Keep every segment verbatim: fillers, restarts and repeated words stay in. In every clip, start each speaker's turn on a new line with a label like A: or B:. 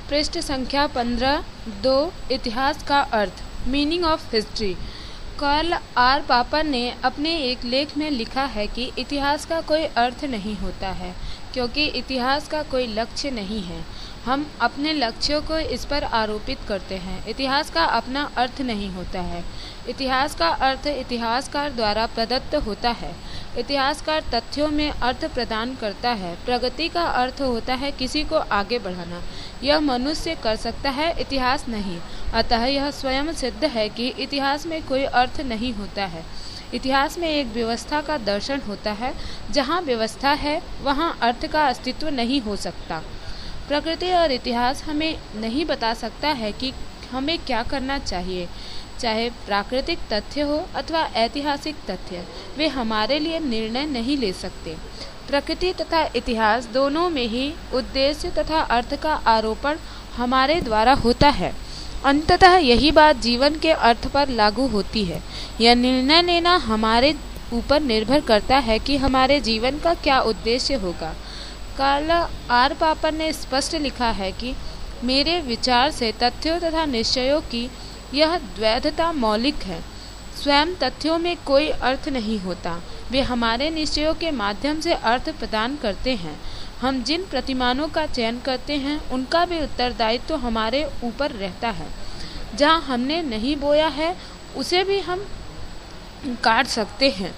A: पृष्ठ संख्या पंद्रह दो इतिहास का अर्थ meaning of history. Karl R Popper ने अपने एक लेख में लिखा है कि इतिहास का कोई अर्थ नहीं होता है क्योंकि इतिहास का कोई लक्ष्य नहीं है। हम अपने लक्ष्यों को इस पर आरोपित करते हैं। इतिहास का अपना अर्थ नहीं होता है। इतिहास का अर्थ इतिहासकार द्वारा प्रदत्त होता है। इतिहासकार तथ्यों में अर्थ प्रदान करता है। प्रगति का अर्थ होता है किसी को आगे बढ़ाना। यह मनुष्य कर सकता है, इतिहास नहीं। अतः यह स्वयं सिद्ध है कि इतिहास में कोई अर्थ नहीं होता है। इतिहास में एक व्यवस्था का दर्शन होता है। जहाँ व्यवस्था है वहाँ अर्थ का अस्तित्व नहीं हो सकता। प्रकृति और इतिहास हमें नहीं बता सकता है कि हमें क्या करना चाहिए, चाहे प्राकृतिक तथ्य हो अथवा ऐतिहासिक तथ्य, वे हमारे लिए निर्णय नहीं ले सकते। प्रकृति तथा इतिहास दोनों में ही उद्देश्य तथा अर्थ का आरोपण हमारे द्वारा होता है। अंततः यही बात जीवन के अर्थ पर लागू होती है। यह निर्णय लेना हमारे ऊपर निर्भर करता है कि हमारे जीवन का क्या उद्देश्य होगा। कार्ल आर पापर ने स्पष्ट लिखा है कि मेरे विचार से तथ्यों तथा निश्चयों की यह द्वैधता मौलिक है। स्वयं तथ्यों में कोई अर्थ नहीं होता, वे हमारे निश्चयों के माध्यम से अर्थ प्रदान करते हैं। हम जिन प्रतिमानों का चयन करते हैं उनका भी उत्तरदायित्व तो हमारे ऊपर रहता है। जहाँ हमने नहीं बोया है उसे भी हम काट सकते हैं।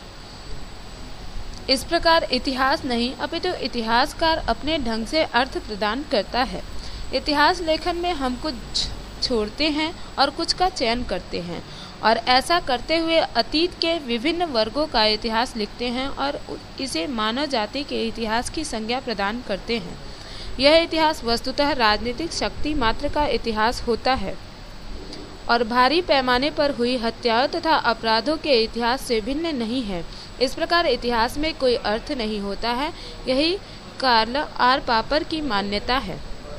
A: इस प्रकार इतिहास नहीं अपितु तो इतिहासकार अपने ढंग से अर्थ प्रदान करता है। इतिहास लेखन में हम कुछ छोड़ते हैं और कुछ का चयन करते हैं और ऐसा करते हुए अतीत के विभिन्न वर्गों का इतिहास लिखते हैं और इसे मानव जाति के इतिहास की संज्ञा प्रदान करते हैं। यह इतिहास वस्तुतः राजनीतिक शक्ति मात्र का इतिहास होता है और भारी पैमाने पर हुई हत्याओं तथा अपराधों के इतिहास से भिन्न नहीं है। इस प्रकार इतिहास में कोई अर्थ नहीं होता है। यही कार्ल आर पापर की मान्यता है।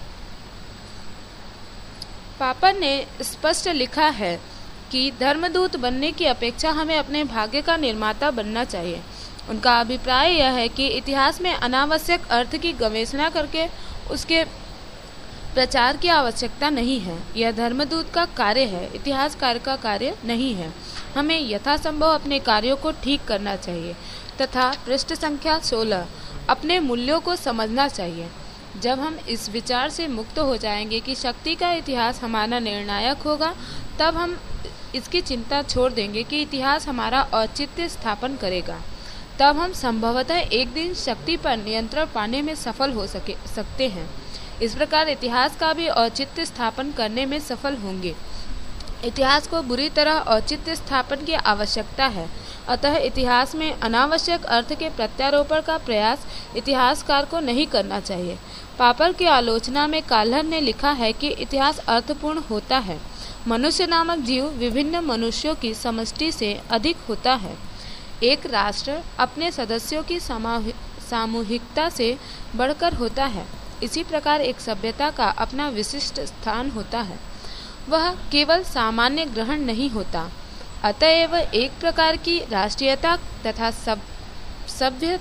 A: पापर ने स्पष्ट लिखा है कि धर्मदूत बनने की अपेक्षा हमें अपने भाग्य का निर्माता बनना चाहिए। उनका अभिप्राय यह है कि इतिहास में अनावश्यक अर्थ की गवेषणा करके उसके प्रचार की आवश्यकता नहीं है। यह धर्मदूत का कार्य है, इतिहासकार का कार्य नहीं है। हमें यथासंभव अपने कार्यों को ठीक करना चाहिए तथा पृष्ठ संख्या सोलह अपने मूल्यों को समझना चाहिए। जब हम इस विचार से मुक्त हो जाएंगे कि शक्ति का इतिहास हमारा निर्णायक होगा, तब हम इसकी चिंता छोड़ देंगे कि इतिहास हमारा औचित्य स्थापन करेगा। तब हम संभवतः एक दिन शक्ति पर नियंत्रण पाने में सफल हो सके सकते हैं। इस प्रकार इतिहास का भी औचित्य स्थापन करने में सफल होंगे। इतिहास को बुरी तरह औचित्य स्थापन की आवश्यकता है। अतः इतिहास में अनावश्यक अर्थ के प्रत्यारोपण का प्रयास इतिहासकार को नहीं करना चाहिए। पापर की आलोचना में काल्हर ने लिखा है कि इतिहास अर्थपूर्ण होता है। मनुष्य नामक जीव विभिन्न मनुष्यों की समष्टि से अधिक होता है। एक राष्ट्र अपने सदस्यों की सामूहिकता से बढ़कर होता है। इसी प्रकार एक सभ्यता का अपना विशिष्ट स्थान होता है। वह केवल सामान्य ग्रहण नहीं होता। अतएव एक प्रकार की राष्ट्रीयता तथा सब सभ्य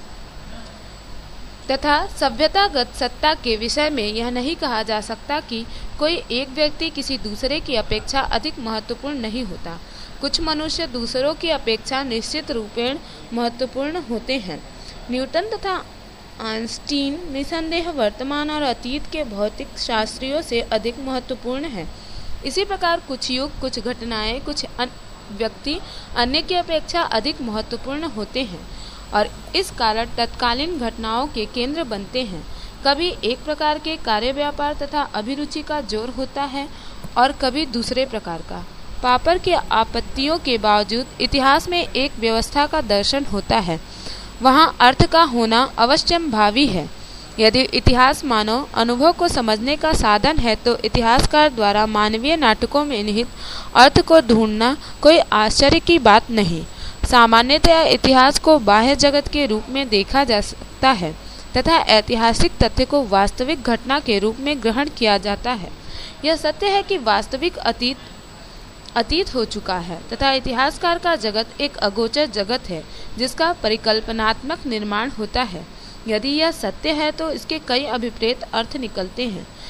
A: तथा सभ्यतागत सत्ता के विषय में यह नहीं कहा जा सकता कि कोई एक व्यक्ति किसी दूसरे की अपेक्षा अधिक महत्वपूर्ण नहीं होता। कुछ मनुष्य दूसरों की अपेक्षा निश्चित रूपेण महत्वपूर्ण होते हैं। न्यूटन तथा आइंस्टीन निसंदेह वर्तमान और अतीत के भौतिक शास्त्रियों से अधिक महत्वपूर्ण है। इसी प्रकार कुछ युग, कुछ घटनाएं, कुछ व्यक्ति अन्य की अपेक्षा अधिक महत्वपूर्ण होते हैं और इस कारण तत्कालीन घटनाओं के केंद्र बनते हैं। कभी एक प्रकार के कार्य व्यापार तथा अभिरुचि का जोर होता है और कभी दूसरे प्रकार का। पापर की आपत्तियों के बावजूद इतिहास में एक व्यवस्था का दर्शन होता है। वहाँ अर्थ का होना अवश्यम भावी है। यदि इतिहास मानव अनुभव को समझने का साधन है तो इतिहासकार द्वारा मानवीय नाटकों में निहित अर्थ को ढूंढना कोई आश्चर्य की बात नहीं। सामान्यतया इतिहास को बाह्य जगत के रूप में देखा जा सकता है तथा ऐतिहासिक तथ्य को वास्तविक घटना के रूप में ग्रहण किया जाता है। यह सत्य है कि वास्तविक अतीत अतीत हो चुका है तथा इतिहासकार का जगत एक अगोचर जगत है जिसका परिकल्पनात्मक निर्माण होता है। यदि यह सत्य है तो इसके कई अभिप्रेत अर्थ निकलते हैं।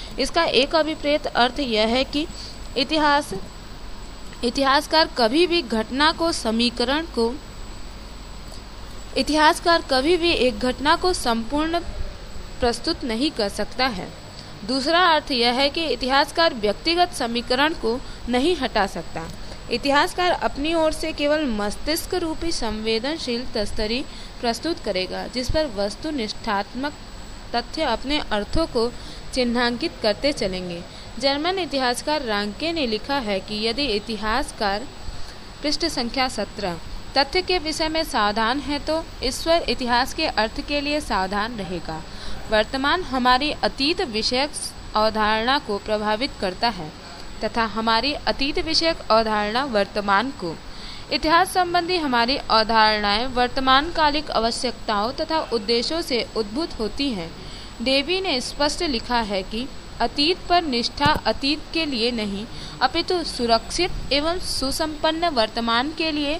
A: इसका एक अभिप्रेत अर्थ यह है कि इतिहास इतिहासकार कभी भी घटना को समीकरण को इतिहासकार कभी भी एक घटना को संपूर्ण प्रस्तुत नहीं कर सकता है। दूसरा अर्थ यह है कि इतिहासकार व्यक्तिगत समीकरण को नहीं हटा सकता। इतिहासकार अपनी ओर से केवल मस्तिष्क रूपी संवेदनशील तस्तरी प्रस्तुत करेगा, जिस पर वस्तुनिष्ठात्मक तथ्य अपने अर्थों को चिन्हांकित करते चलेंगे। जर्मन इतिहासकार रांके ने लिखा है कि यदि इतिहासकार पृष्ठ संख्या सत्रह तथ्य के विषय में सावधान है तो ईश्वर इतिहास के अर्थ के लिए सावधान रहेगा। वर्तमान हमारी अतीत विषयक अवधारणा को प्रभावित करता है तथा हमारी अतीत विषयक अवधारणा वर्तमान को। इतिहास संबंधी हमारी अवधारणाएं वर्तमान कालिक आवश्यकताओं तथा उद्देश्यों से उद्भूत होती हैं। डेवी ने स्पष्ट लिखा है कि अतीत पर निष्ठा अतीत के लिए नहीं अपितु सुरक्षित एवं सुसंपन्न वर्तमान के लिए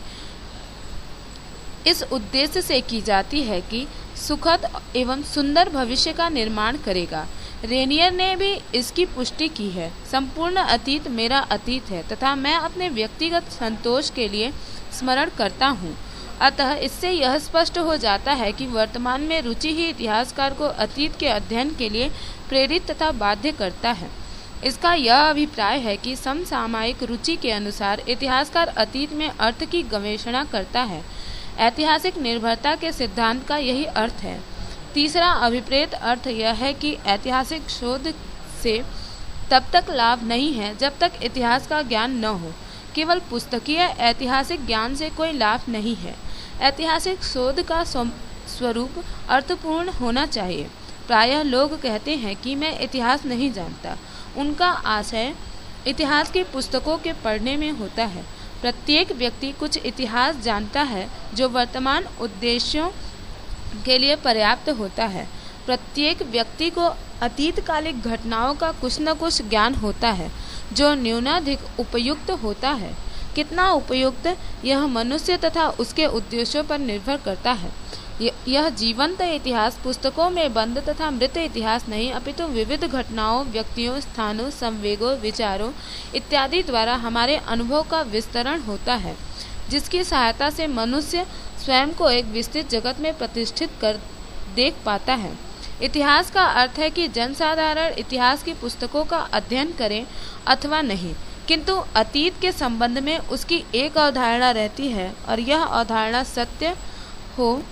A: इस उद्देश्य से की जाती है कि सुखद एवं सुंदर भविष्य का निर्माण करेगा। रेनियर ने भी इसकी पुष्टि की है। संपूर्ण अतीत मेरा अतीत है तथा मैं अपने व्यक्तिगत संतोष के लिए स्मरण करता हूँ। अतः इससे यह स्पष्ट हो जाता है कि वर्तमान में रुचि ही इतिहासकार को अतीत के अध्ययन के लिए प्रेरित तथा बाध्य करता है। इसका यह अभिप्राय है कि समसामयिक रुचि के अनुसार इतिहासकार अतीत में अर्थ की गवेषणा करता है। ऐतिहासिक निर्भरता के सिद्धांत का यही अर्थ है। तीसरा अभिप्रेत अर्थ यह है कि ऐतिहासिक शोध से तब तक लाभ नहीं है जब तक इतिहास का ज्ञान न हो। केवल पुस्तकीय ऐतिहासिक ज्ञान से कोई लाभ नहीं है। ऐतिहासिक शोध का स्वरूप अर्थपूर्ण होना चाहिए। प्रायः लोग कहते हैं कि मैं इतिहास नहीं जानता। उनका आशय इतिहास की पुस्तकों के पढ़ने में होता है। प्रत्येक व्यक्ति कुछ इतिहास जानता है जो वर्तमान उद्देश्यों के लिए पर्याप्त होता है। प्रत्येक व्यक्ति को अतीतकालिक घटनाओं का कुछ न कुछ ज्ञान होता है जो न्यूनाधिक उपयुक्त होता है। कितना उपयुक्त यह मनुष्य तथा उसके उद्देश्यों पर निर्भर करता है। यह जीवंत इतिहास पुस्तकों में बंद तथा मृत इतिहास नहीं अपितु विविध घटनाओं, व्यक्तियों, स्थानों, संवेगों, विचारों इत्यादि द्वारा हमारे अनुभव का विस्तरण होता है, जिसकी सहायता से मनुष्य स्वयं को एक विस्तृत जगत में प्रतिष्ठित कर देख पाता है। इतिहास का अर्थ है कि जनसाधारण इतिहास की पुस्तकों का अध्ययन करें अथवा नहीं, किंतु अतीत के संबंध में उसकी एक अवधारणा रहती है और यह अवधारणा सत्य हो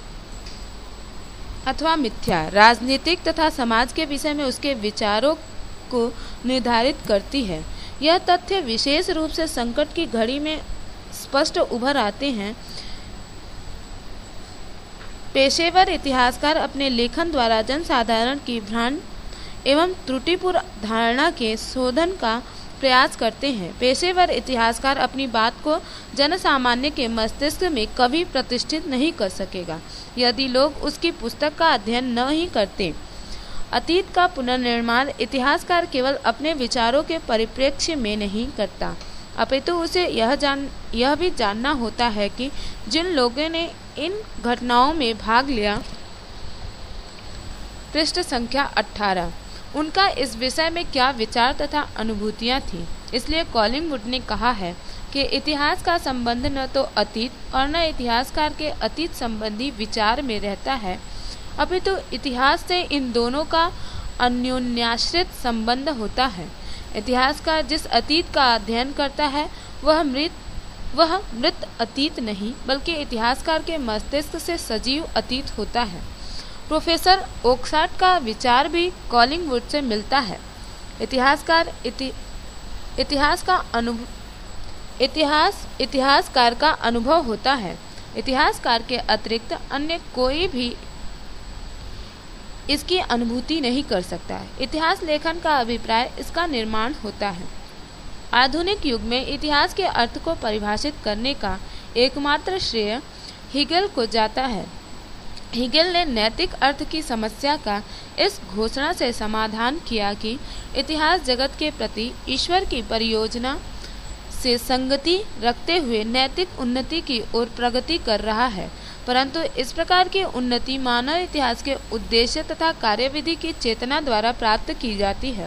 A: अथवा मिथ्या, राजनीतिक तथा समाज के विषय में उसके विचारों को निर्धारित करती है। यह तथ्य विशेष रूप से संकट की घड़ी में स्पष्ट उभर आते हैं। पेशेवर इतिहासकार अपने लेखन द्वारा जनसाधारण की भ्रांत एवं त्रुटिपूर्ण धारणा के शोधन का प्रयास करते हैं। पेशेवर इतिहासकार अपनी बात को जनसामान्य के मस्तिष्क में कभी प्रतिष्ठित नहीं कर सकेगा यदि लोग उसकी पुस्तक का अध्ययन न ही करते। अतीत का पुनर्निर्माण इतिहासकार केवल अपने विचारों के परिप्रेक्ष्य में नहीं करता अपितु उसे यह जान यह भी जानना होता है कि जिन लोगों ने इन घटनाओं में भाग लिया, पृष्ठ संख्या अठारह, उनका इस विषय में क्या विचार तथा अनुभूतियाँ थीं। इसलिए कॉलिंगवुड ने कहा है कि इतिहास का संबंध न तो अतीत और न इतिहासकार के अतीत संबंधी विचार में रहता है अपितु तो इतिहास से इन दोनों का अन्योन्याश्रित संबंध होता है। इतिहासकार जिस अतीत का अध्ययन करता है वह मृत वह मृत अतीत नहीं बल्कि इतिहासकार के मस्तिष्क से सजीव अतीत होता है। प्रोफेसर ओक्साट का विचार भी कॉलिंगवुड से मिलता है। इतिहासकार इति, इतिहास का अनुभव इतिहास इतिहासकार का अनुभव होता है। इतिहासकार के अतिरिक्त अन्य कोई भी इसकी अनुभूति नहीं कर सकता है। इतिहास लेखन का अभिप्राय इसका निर्माण होता है। आधुनिक युग में इतिहास के अर्थ को परिभाषित करने का एकमात्र श्रेय हीगल को जाता है। हीगल ने नैतिक अर्थ की समस्या का इस घोषणा से समाधान किया कि इतिहास जगत के प्रति ईश्वर की परियोजना से संगति रखते हुए नैतिक उन्नति की ओर प्रगति कर रहा है, परंतु इस प्रकार की उन्नति मानव इतिहास के उद्देश्य तथा कार्यविधि की चेतना द्वारा प्राप्त की जाती है।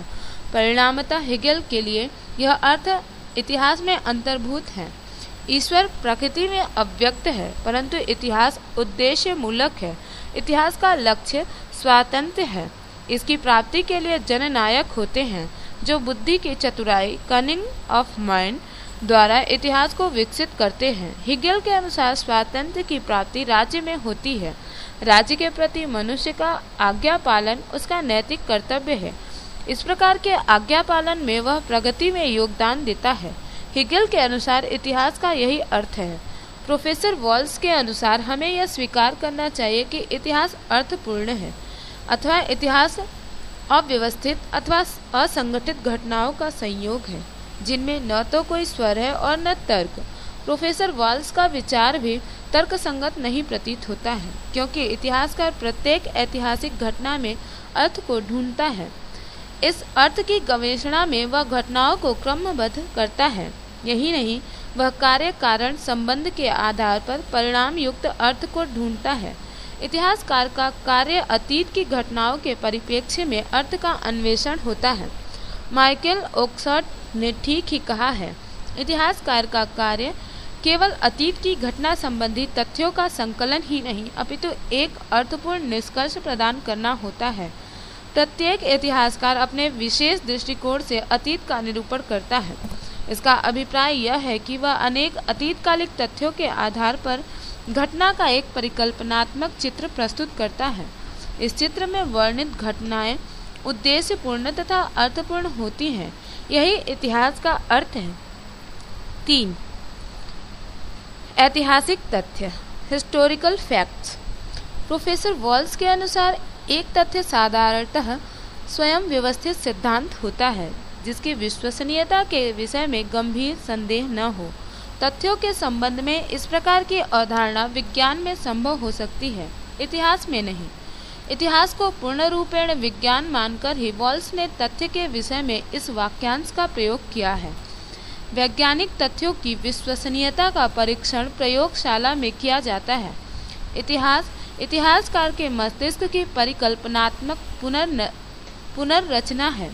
A: परिणामतः हेगेल के लिए यह अर्थ इतिहास में अंतर्भूत है। ईश्वर प्रकृति में अव्यक्त है, परंतु इतिहास उद्देश्य मूलक है। इतिहास का लक्ष्य स्वातंत्र्य है। इसकी प्राप्ति के लिए जननायक होते हैं जो बुद्धि की चतुराई कनिंग ऑफ माइंड द्वारा इतिहास को विकसित करते हैं। हेगेल के अनुसार स्वातंत्र्य की प्राप्ति राज्य में होती है। राज्य के प्रति मनुष्य का आज्ञा पालन उसका नैतिक कर्तव्य है। इस प्रकार के आज्ञा पालन में वह प्रगति में योगदान देता है। हेगेल के अनुसार इतिहास का यही अर्थ है। प्रोफेसर वॉल्स के अनुसार हमें यह स्वीकार करना चाहिए कि इतिहास अर्थपूर्ण है अथवा इतिहास अव्यवस्थित अथवा असंगठित घटनाओं का संयोग है जिनमें न तो कोई स्वर है और न तर्क। प्रोफेसर वॉल्स का विचार भी तर्क संगत नहीं प्रतीत होता है, क्योंकि इतिहासकार प्रत्येक ऐतिहासिक घटना में अर्थ को ढूंढता है। इस अर्थ की गवेषणा में वह घटनाओं को क्रमबद्ध करता है। यही नहीं, वह कार्य कारण संबंध के आधार पर परिणाम युक्त अर्थ को ढूंढता है। इतिहासकार का कार्य अतीत की घटनाओं के परिप्रेक्ष्य में अर्थ का अन्वेषण होता है। माइकल ऑक्सफोर्ड ने ठीक ही कहा है, इतिहासकार का कार्य केवल अतीत की घटना संबंधी तथ्यों का संकलन ही नहीं अपितु तो एक अर्थपूर्ण निष्कर्ष प्रदान करना होता है। प्रत्येक इतिहासकार अपने विशेष दृष्टिकोण से अतीत का निरूपण करता है। इसका अभिप्राय यह है कि वह अनेक अतीतकालिक तथ्यों के आधार पर घटना का एक परिकल्पनात्मक चित्र प्रस्तुत करता है। इस चित्र में वर्णित घटनाएं उद्देश्यपूर्ण तथा अर्थपूर्ण होती हैं। यही इतिहास का अर्थ है। तीन, ऐतिहासिक तथ्य, हिस्टोरिकल फैक्ट्स। प्रोफेसर वॉल्स के अनुसार एक तथ्य साधारणतः स्वयं व्यवस्थित सिद्धांत होता है जिसकी विश्वसनीयता के विषय में गंभीर संदेह न हो। तथ्यों के संबंध में इस प्रकार की अवधारणा विज्ञान में संभव हो सकती है, इतिहास में नहीं। इतिहास को पूर्ण रूपेण विज्ञान मानकर ही वॉल्स ने तथ्य के विषय में इस वाक्यांश का प्रयोग किया है। वैज्ञानिक तथ्यों की विश्वसनीयता का परीक्षण प्रयोगशाला में किया जाता है। इतिहास इतिहासकार के मस्तिष्क की परिकल्पनात्मक पुनर्न पुनर्रचना है।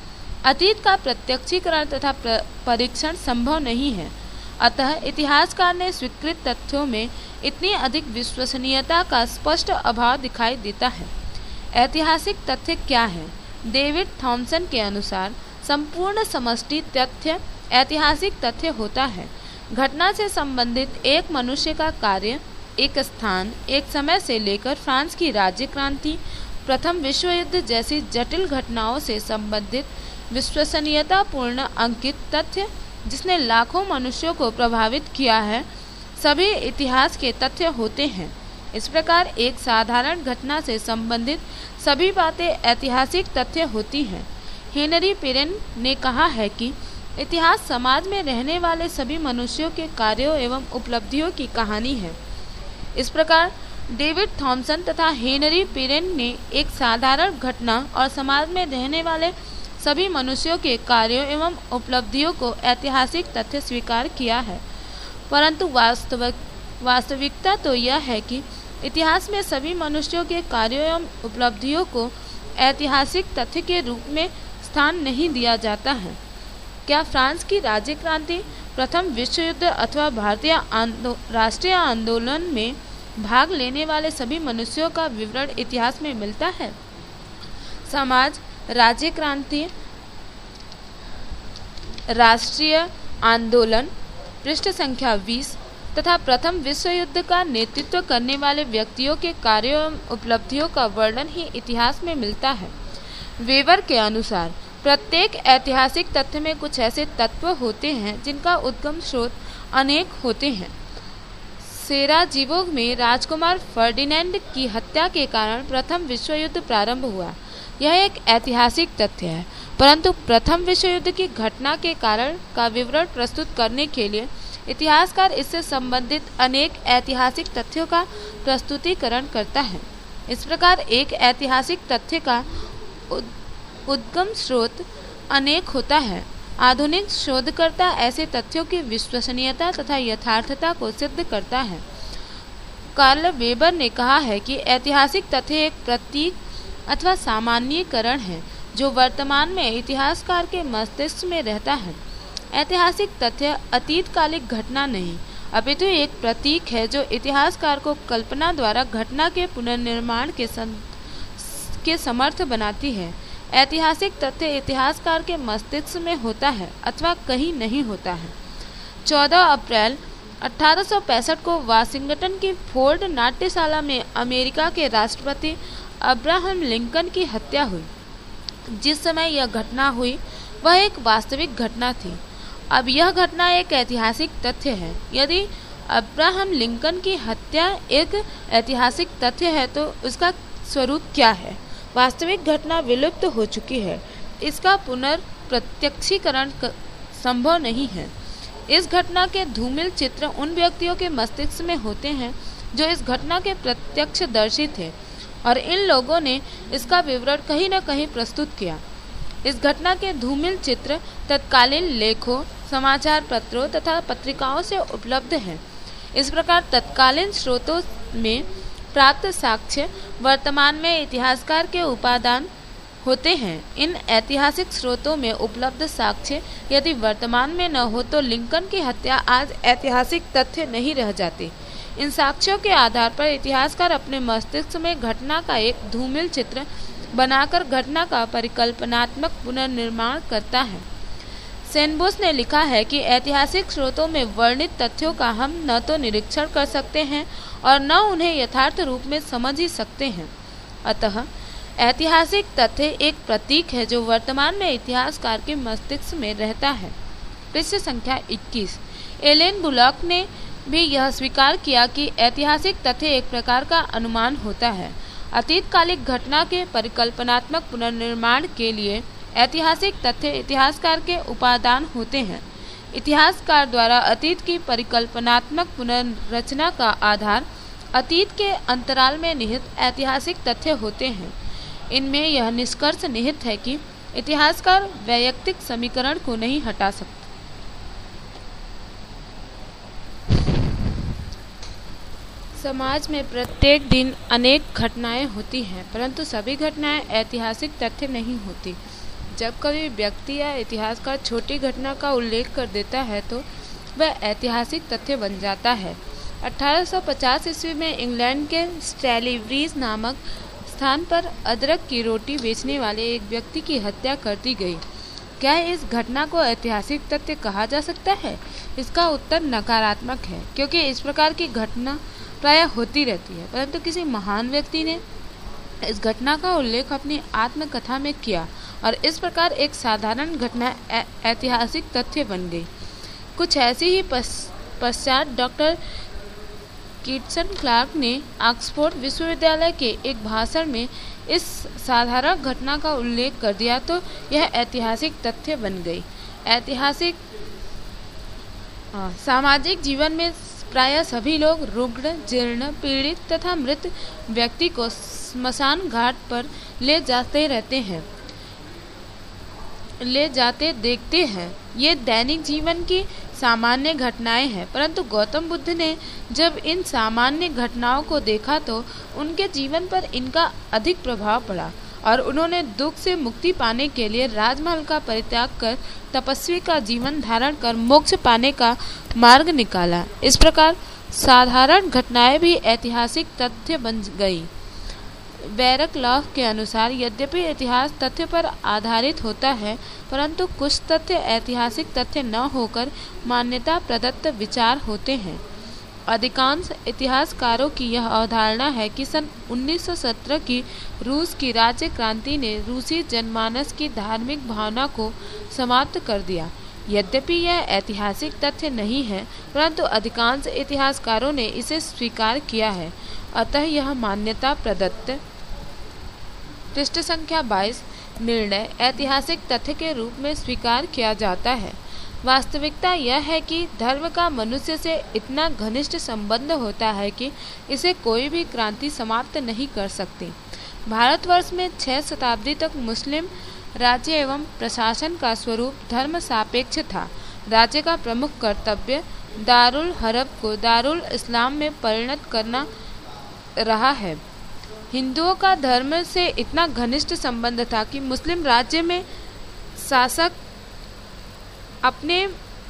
A: अतीत का प्रत्यक्षीकरण तथा परीक्षण संभव नहीं है। अतः इतिहासकार ने स्वीकृत तथ्यों में इतनी अधिक विश्वसनीयता का स्पष्ट अभाव दिखाई देता है। ऐतिहासिक तथ्य क्या है? डेविड थॉमसन के अनुसार संपूर्ण समष्टि तथ्य ऐतिहासिक तथ्य होता है। घटना से संबंधित एक मनुष्य का कार्य, एक स्थान, एक समय से लेकर फ्रांस की राज्य क्रांति, प्रथम विश्व युद्ध जैसी जटिल घटनाओं से संबंधित विश्वसनीयता पूर्ण अंकित तथ्य जिसने लाखों मनुष्यों को प्रभावित किया है, सभी इतिहास के तथ्य होते हैं। इस प्रकार एक साधारण घटना से संबंधित सभी बातें ऐतिहासिक तथ्य होती हैं। हेनरी पेरेन ने कहा है कि इतिहास समाज में रहने वाले सभी मनुष्यों के कार्यों एवं उपलब्धियों की कहानी है। इस प्रकार डेविड थॉमसन तथा हेनरी पेरेन ने एक साधारण घटना और समाज में रहने वाले सभी मनुष्यों के कार्यों एवं उपलब्धियों को ऐतिहासिक तथ्य स्वीकार किया है, परंतु वास्तविक वास्तविकता तो यह है कि इतिहास में सभी मनुष्यों के कार्यों एवं उपलब्धियों को ऐतिहासिक तथ्य के रूप में स्थान नहीं दिया जाता है। क्या फ्रांस की राज्य क्रांति, प्रथम विश्व युद्ध अथवा भारतीय आंदो, राष्ट्रीय आंदोलन में भाग लेने वाले सभी मनुष्यों का विवरण इतिहास में मिलता है? समाज, राज्य क्रांति, राष्ट्रीय आंदोलन, पृष्ठ संख्या बीस तथा प्रथम विश्व युद्ध का नेतृत्व करने वाले व्यक्तियों के कार्यों एवं उपलब्धियों का वर्णन ही इतिहास में मिलता है। वेबर के अनुसार प्रत्येक ऐतिहासिक तथ्य में कुछ ऐसे तत्व होते हैं जिनका उद्गम स्रोत अनेक होते हैं। सेराजीवो में राजकुमार फर्डिनेंड की हत्या के कारण प्रथम विश्व युद्ध प्रारंभ हुआ। यह एक ऐतिहासिक तथ्य है, परंतु प्रथम विश्व युद्ध की घटना के कारण का विवरण प्रस्तुत करने के लिए इतिहासकार इससे संबंधित अनेक ऐतिहासिक तथ्यों का प्रस्तुतिकरण करता है। इस प्रकार एक ऐतिहासिक तथ्य का उद्गम स्रोत अनेक होता है। आधुनिक शोधकर्ता ऐसे तथ्यों की विश्वसनीयता तथा यथार्थता को सिद्ध करता है। कार्ल वेबर ने कहा है कि ऐतिहासिक तथ्य एक प्रतीक अथवा सामान्यीकरण है जो वर्तमान में इतिहासकार के मस्तिष्क में रहता है। ऐतिहासिक तथ्य अतीतकालिक घटना नहीं, अपितु एक प्रतीक है जो इतिहासकार को कल्पना द्वारा घटना के पुनर्निर्माण के सं... के समर्थ बनाती है। ऐतिहासिक तथ्य इतिहासकार के मस्तिष्क में होता है अथवा कहीं नहीं होता है। चौदह अप्रैल अठारह सौ पैंसठ को वाशिंगटन की फोर्ड नाट्यशाला में अमेरिका के राष्ट्रपति अब्राहम लिंकन की हत्या हुई। जिस समय यह घटना हुई वह एक वास्तविक घटना थी। अब यह घटना एक ऐतिहासिक तथ्य है। यदि अब्राहम लिंकन की हत्या एक ऐतिहासिक तथ्य है तो उसका स्वरूप क्या है? वास्तविक घटना विलुप्त हो चुकी है, इसका पुनर्प्रत्यक्षीकरण संभव नहीं है। इस घटना के धूमिल चित्र उन व्यक्तियों के मस्तिष्क में होते हैं जो इस घटना के प्रत्यक्षदर्शी थे, और इन लोगों ने इसका विवरण कहीं न कहीं प्रस्तुत किया। इस घटना के धूमिल चित्र तत्कालीन लेखों, समाचार पत्रों तथा पत्रिकाओं से उपलब्ध हैं। इस प्रकार तत्कालीन स्रोतों में प्राप्त साक्ष्य वर्तमान में इतिहासकार के उपादान होते हैं। इन ऐतिहासिक स्रोतों में उपलब्ध साक्ष्य यदि वर्तमान में न हो तो लिंकन की हत्या आज ऐतिहासिक तथ्य नहीं रह जाती। इन साक्ष्यों के आधार पर इतिहासकार अपने मस्तिष्क में घटना का एक धूमिल चित्र बनाकर घटना का परिकल्पनात्मक पुनर्निर्माण करता है। सेनबोस ने लिखा है कि ऐतिहासिक स्रोतों में वर्णित तथ्यों का हम न तो निरीक्षण कर सकते हैं और न उन्हें यथार्थ रूप में समझ ही सकते हैं। अतः ऐतिहासिक तथ्य एक प्रतीक है जो वर्तमान में इतिहासकार के मस्तिष्क में रहता है। पृष्ठ संख्या इक्कीस। एलेन बुलॉक ने भी यह स्वीकार किया कि ऐतिहासिक तथ्य एक प्रकार का अनुमान होता है। अतीतकालिक घटना के परिकल्पनात्मक पुनर्निर्माण के लिए ऐतिहासिक तथ्य इतिहासकार के उपादान होते हैं। इतिहासकार द्वारा अतीत की परिकल्पनात्मक पुनर्रचना का आधार अतीत के अंतराल में निहित ऐतिहासिक तथ्य होते हैं। इनमें यह निष्कर्ष निहित है कि इतिहासकार वैयक्तिक समीकरण को नहीं हटा सकता। समाज में प्रत्येक दिन अनेक घटनाएं होती हैं, परंतु सभी घटनाएं ऐतिहासिक तथ्य नहीं होती। जब कभी व्यक्ति या इतिहासकार छोटी घटना का उल्लेख कर देता है तो वह ऐतिहासिक तथ्य बन जाता है। अठारह सौ पचास ईस्वी में इंग्लैंड के स्टैलीब्रीज नामक स्थान पर अदरक की रोटी बेचने वाले एक व्यक्ति की हत्या कर दी गई। क्या इस घटना को ऐतिहासिक तथ्य कहा जा सकता है? इसका उत्तर नकारात्मक है, क्योंकि इस प्रकार की घटना प्रायः होती रहती है, परंतु किसी महान व्यक्ति ने इस घटना का उल्लेख अपनी आत्मकथा में किया और इस प्रकार एक साधारण घटना ऐतिहासिक तथ्य बन गई। कुछ ऐसी ही पश्चात डॉक्टर किटसन क्लार्क ने ऑक्सफोर्ड विश्वविद्यालय के एक भाषण में इस साधारण घटना का उल्लेख कर दिया तो यह ऐतिहासिक तथ्य बन गई। ऐतिहासिक सामाजिक जीवन में प्रायः सभी लोग रुग्ण, जीर्ण, पीड़ित तथा मृत व्यक्ति को स्मशान घाट पर ले जाते रहते हैं ले जाते देखते हैं। ये दैनिक जीवन की सामान्य घटनाएं हैं, परंतु गौतम बुद्ध ने जब इन सामान्य घटनाओं को देखा तो उनके जीवन पर इनका अधिक प्रभाव पड़ा और उन्होंने दुख से मुक्ति पाने के लिए राजमहल का परित्याग कर तपस्वी का जीवन धारण कर मोक्ष पाने का मार्ग निकाला। इस प्रकार साधारण घटनाएं भी ऐतिहासिक तथ्य बन गई। बैरक लॉ के अनुसार यद्यपि इतिहास तथ्य पर आधारित होता है, परंतु कुछ तथ्य ऐतिहासिक तथ्य न होकर मान्यता प्रदत्त विचार होते हैं। अधिकांश इतिहासकारों की यह अवधारणा है कि सन उन्नीस सौ सत्रह की रूस की राज्य क्रांति ने रूसी जनमानस की धार्मिक भावना को समाप्त कर दिया। यद्यपि यह ऐतिहासिक तथ्य नहीं है, परंतु अधिकांश इतिहासकारों ने इसे स्वीकार किया है, अतः यह मान्यता प्रदत्त। पृष्ठ संख्या बाईस। निर्णय ऐतिहासिक तथ्य के रूप में स्वीकार किया जाता है। वास्तविकता यह है कि धर्म का मनुष्य से इतना घनिष्ठ संबंध होता है कि इसे कोई भी क्रांति समाप्त नहीं कर सकती। भारतवर्ष में छह शताब्दी तक मुस्लिम राज्य एवं प्रशासन का स्वरूप धर्म सापेक्ष था। राज्य का प्रमुख कर्तव्य दारुल हरब को दारुल इस्लाम में परिणत करना रहा है। हिंदुओं का धर्म से इतना घनिष्ठ संबंध था कि मुस्लिम राज्य में शासक अपने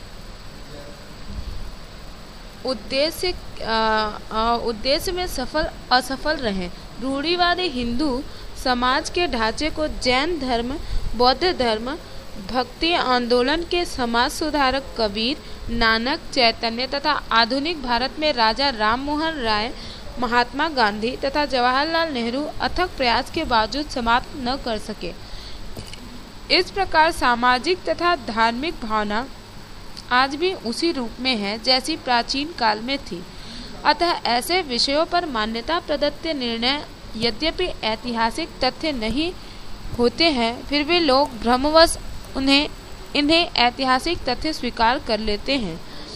A: उद्देश्य उद्देश्य में सफल असफल रहे। रूढ़िवादी हिंदू समाज के ढांचे को जैन धर्म, बौद्ध धर्म, भक्ति आंदोलन के समाज सुधारक कबीर, नानक, चैतन्य तथा आधुनिक भारत में राजा राम मोहन राय, महात्मा गांधी तथा जवाहरलाल नेहरू अथक प्रयास के बावजूद समाप्त न कर सके। इस प्रकार सामाजिक तथा धार्मिक भावना आज भी उसी रूप में है जैसी प्राचीन काल में थी। अतः ऐसे विषयों पर मान्यता प्रदत्त निर्णय यद्यपि ऐतिहासिक तथ्य नहीं होते हैं, फिर भी लोग भ्रमवश उन्हें इन्हें ऐतिहासिक तथ्य स्वीकार कर लेते हैं।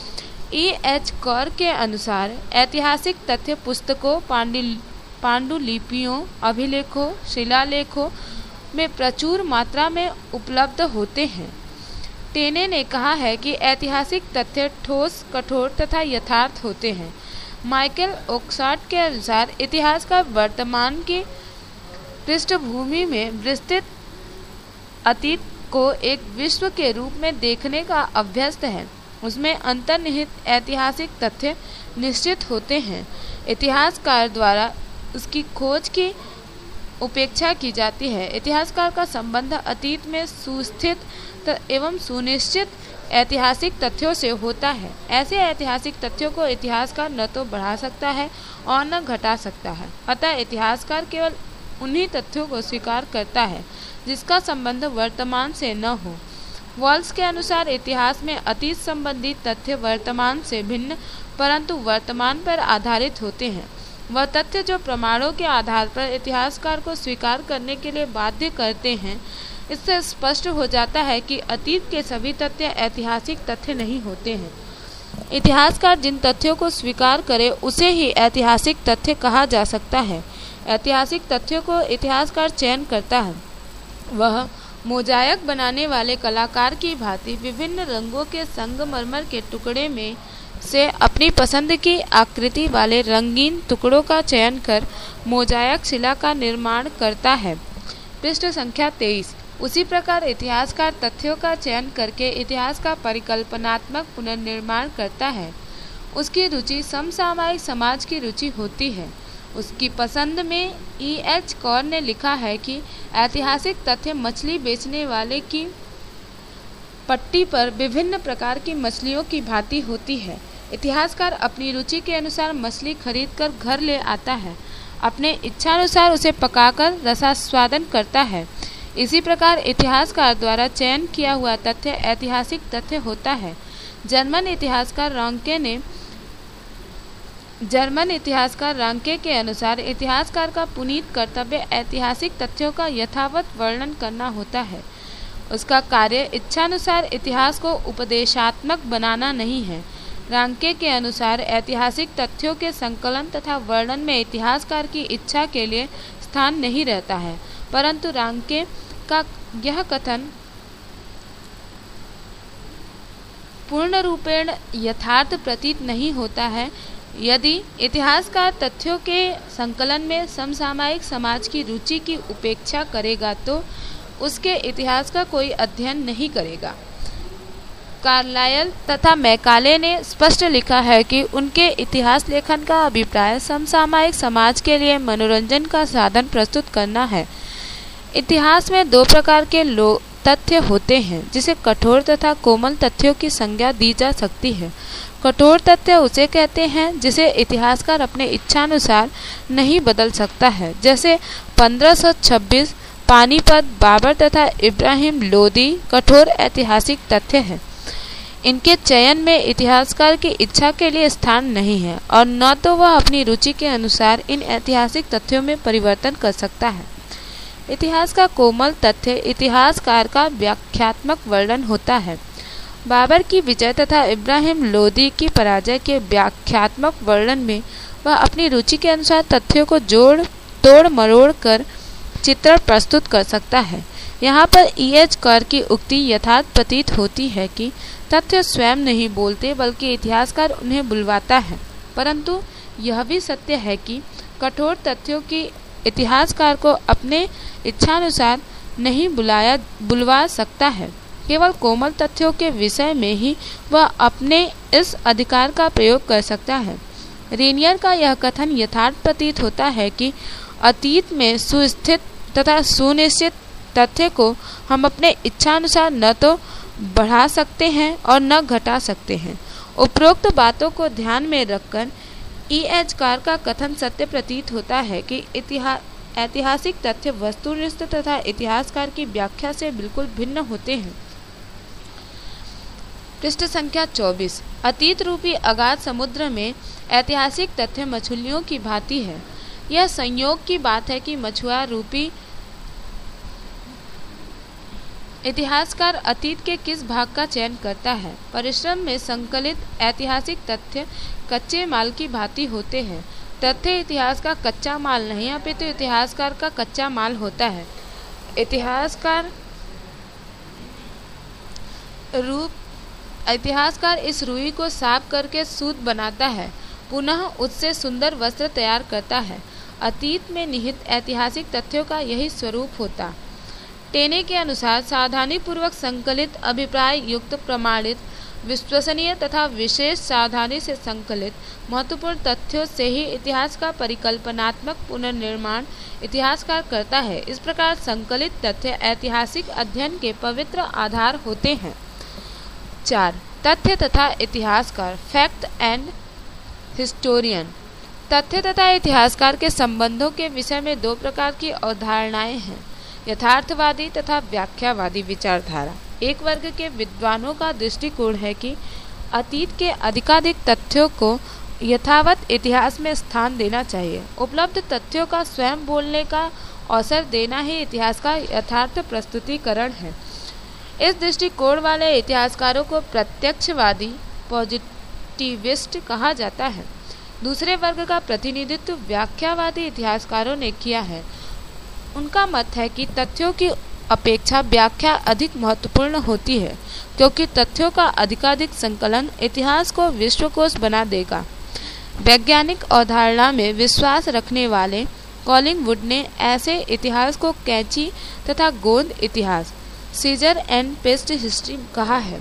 A: ई एच कौर के अनुसार ऐतिहासिक तथ्य पुस्तकों, पांडुलिपियों, अभिलेखों, शिलालेखों में प्रचुर मात्रा में उपलब्ध होते हैं। टेने ने कहा है कि ऐतिहासिक तथ्य ठोस, कठोर तथा यथार्थ होते हैं। माइकल ओक्सार्ट के अनुसार इतिहास का वर्तमान की पृष्ठभूमि में विस्तृत अतीत को एक विश्व के रूप में देखने का अभ्यस्त है। उसमें अंतर्निहित ऐतिहासिक तथ्य निश्चित होते हैं। इतिहासकार द्वारा उसकी खोज की उपेक्षा की जाती है। इतिहासकार का संबंध अतीत में सुस्थित एवं सुनिश्चित ऐतिहासिक तथ्यों से होता है। ऐसे ऐतिहासिक तथ्यों को इतिहासकार न तो बढ़ा सकता है और न घटा सकता है। अतः इतिहासकार केवल उन्हीं तथ्यों को स्वीकार करता है जिसका संबंध वर्तमान से न हो। वॉल्स के अनुसार इतिहास में अतीत संबंधी तथ्य वर्तमान से भिन्न परंतु वर्तमान पर आधारित होते हैं। वह तथ्य जो प्रमाणों के आधार पर इतिहासकार को स्वीकार करने के लिए बाध्य करते हैं। इससे स्पष्ट हो जाता है कि अतीत के सभी तथ्य ऐतिहासिक तथ्य नहीं होते हैं। इतिहासकार जिन तथ्यों को स्वीकार करे उसे ही ऐतिहासिक तथ्य कहा जा सकता है। ऐतिहासिक तथ्यों को इतिहासकार चयन करता है। वह मोजायक बनाने वाले कलाकार की भांति विभिन्न रंगों के संगमरमर के टुकड़े में से अपनी पसंद की आकृति वाले रंगीन टुकड़ों का चयन कर मोजायक शिला का निर्माण करता है। पृष्ठ संख्या तेईस। उसी प्रकार इतिहासकार तथ्यों का चयन करके इतिहास का परिकल्पनात्मक पुनर्निर्माण करता है। उसकी रुचि समसामयिक समाज की रुचि होती है। उसकी पसंद में ई एच कौर ने लिखा है कि ऐतिहासिक तथ्य मछली बेचने वाले की पट्टी पर विभिन्न प्रकार की मछलियों की भांति होती है। इतिहासकार अपनी रुचि के अनुसार मछली खरीदकर घर ले आता है, अपने इच्छानुसार उसे पकाकर रसास्वादन करता है। इसी प्रकार इतिहासकार द्वारा चयन किया हुआ तथ्य ऐतिहासिक तथ्य होता है। जर्मन इतिहासकार रांके ने जर्मन इतिहासकार रांके के अनुसार इतिहासकार का पुनीत कर्तव्य ऐतिहासिक तथ्यों का यथावत वर्णन करना होता है। उसका कार्य इच्छानुसार इतिहास को उपदेशात्मक बनाना नहीं है। रांके के अनुसार ऐतिहासिक तथ्यों के संकलन तथा वर्णन में इतिहासकार की इच्छा के लिए स्थान नहीं रहता है, परंतु रांके का यह कथन पूर्ण रूपेण यथार्थ प्रतीत नहीं होता है। यदि इतिहासकार तथ्यों के संकलन में समसामयिक समाज की रुचि की उपेक्षा करेगा तो उसके इतिहास का कोई अध्ययन नहीं करेगा। कार्लाइल तथा मैकाले ने स्पष्ट लिखा है कि उनके इतिहास लेखन का अभिप्राय समसामयिक समाज के लिए मनोरंजन का साधन प्रस्तुत करना है। इतिहास में दो प्रकार के लोग तथ्य होते हैं जिसे कठोर तथा कोमल तथ्यों की संज्ञा दी जा सकती है। कठोर तथ्य उसे कहते हैं जिसे इतिहासकार अपने इच्छानुसार नहीं बदल सकता है, जैसे पंद्रह सौ छब्बीस पानीपत, बाबर तथा इब्राहिम लोदी कठोर ऐतिहासिक तथ्य है। इनके चयन में इतिहासकार की इच्छा के लिए स्थान नहीं है और न तो वह अपनी रुचि के अनुसार इन ऐतिहासिक तथ्यों में परिवर्तन कर सकता है। इतिहास का कोमल तथ्य इतिहासकार का व्याख्यात्मक वर्णन होता है। बाबर की विजय तथा इब्राहिम लोदी की पराजय के व्याख्यात्मक वर्णन में वह अपनी रुचि के अनुसार तथ्यों को जोड़ तोड़ मरोड़ कर चित्र प्रस्तुत कर सकता है। यहाँ पर ई एच कौर की उक्ति यथार्थ प्रतीत होती है कि तथ्य स्वयं नहीं बोलते बल्कि इतिहासकार उन्हें बुलवाता है, परंतु यह भी सत्य है कि कठोर तथ्यों की इतिहासकार को अपने इच्छानुसार नहीं बुलाया बुलवा सकता है। केवल कोमल तथ्यों के विषय में ही वह अपने इस अधिकार का प्रयोग कर सकता है। रेनियर का यह कथन यथार्थ प्रतीत होता है कि अतीत में सुस्थित तथा सुनिश्चित तथ्य को हम अपने इच्छानुसार न तो बढ़ा सकते हैं और न घटा सकते हैं। उपरोक्त बातों को ध्यान में रखकर ई एच कार का कथन सत्य प्रतीत होता है कि इतिहास ऐतिहासिक तथ्य वस्तुनिष्ठ तथा इतिहासकार की व्याख्या से बिल्कुल भिन्न होते हैं। पृष्ठ संख्या चौबीस। अतीत रूपी अगाध समुद्र में ऐतिहासिक तथ्य मछलियों की भांति है। यह संयोग की बात है कि मछुआ रूपी इतिहासकार अतीत के किस भाग का चयन करता है। परिश्रम में संकलित ऐतिहासिक तथ्य कच्चे माल की भांति होते हैं। तथ्य इतिहास का कच्चा माल नहीं अपितु तो इतिहासकार का कच्चा माल होता है। इतिहासकार रूप इतिहासकार इस रुई को साफ करके सूत बनाता है, पुनः उससे सुंदर वस्त्र तैयार करता है। अतीत में निहित ऐतिहासिक तथ्यों का यही स्वरूप होता। टेने के अनुसार सावधानी पूर्वक संकलित, अभिप्राय युक्त, प्रमाणित, विश्वसनीय तथा विशेष सावधानी से संकलित महत्वपूर्ण तथ्यों से ही इतिहास का परिकल्पनात्मक पुनर्निर्माण इतिहासकार करता है। इस प्रकार संकलित तथ्य ऐतिहासिक अध्ययन के पवित्र आधार होते हैं। चार, तथ्य तथा इतिहासकार, फैक्ट एंड हिस्टोरियन। तथ्य तथा इतिहासकार के संबंधों के विषय में दो प्रकार की अवधारणाएं हैं, यथार्थवादी तथा व्याख्यावादी विचारधारा। एक वर्ग के विद्वानों का दृष्टिकोण है कि अतीत के अधिकाधिक तथ्यों को यथावत इतिहास में स्थान देना चाहिए। उपलब्ध तथ्यों का स्वयं बोलने का अवसर देना ही इतिहास का यथार्थ प्रस्तुतिकरण है। इस दृष्टिकोण वाले इतिहासकारों को प्रत्यक्षवादी, पॉजिटिविस्ट कहा जाता है। दूसरे वर्ग का प्रतिनिधित्व व्याख्यावादी इतिहासकारों ने किया है। उनका मत है कि तथ्यों की अपेक्षा व्याख्या अधिक महत्वपूर्ण होती है, क्योंकि तथ्यों का अधिकाधिक संकलन इतिहास को विश्वकोश बना देगा। वैज्ञानिक अवधारणा में विश्वास रखने वाले कॉलिंगवुड ने ऐसे इतिहास को कैंची तथा गोंद इतिहास, सीजर एंड पेस्ट हिस्ट्री कहा है।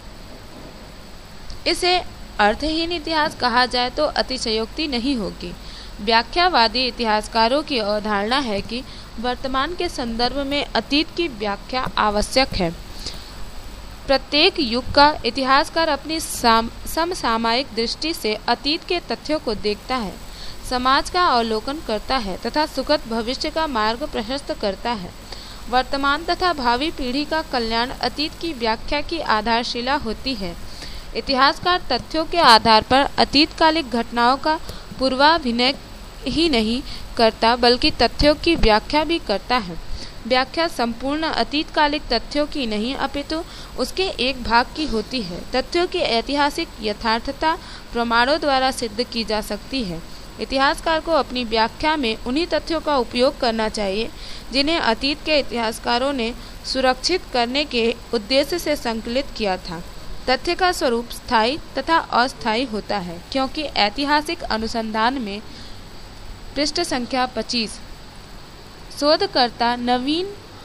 A: इसे अर्थहीन इतिहास कहा जाए तो अतिशयोक्ति नहीं होगी। व्याख्यावादी इतिहासकारों की अवधारणा है कि वर्तमान के संदर्भ में अतीत की व्याख्या आवश्यक है। प्रत्येक युग का इतिहासकार अपनी समसामयिक दृष्टि से अतीत के तथ्यों को देखता है, समाज का अवलोकन करता है तथा सुखद भविष्य का मार्ग प्रशस्त करता है। वर्तमान तथा भावी पीढ़ी का कल्याण अतीत की व्याख्या की आधारशिला होती है। इतिहासकार तथ्यों के आधार पर अतीतकालिक घटनाओं का पूर्वाभिनय ही नहीं करता, बल्कि तथ्यों की व्याख्या भी करता है। व्याख्या संपूर्ण अतीतकालिक तथ्यों की नहीं अपितु उसके एक भाग की होती है। तथ्यों की ऐतिहासिक यथार्थता प्रमाणों द्वारा सिद्ध की जा सकती है। इतिहासकार को अपनी व्याख्या में उन्हीं तथ्यों का उपयोग करना चाहिए जिन्हें अतीत के इतिहासकारों ने सुरक्षित करने के उद्देश्य से संकलित किया था। तथ्य का स्वरूप स्थायी तथा अस्थायी होता है, क्योंकि ऐतिहासिक अनुसंधान में पृष्ठ संख्या पच्चीस शोधकर्ता नवीन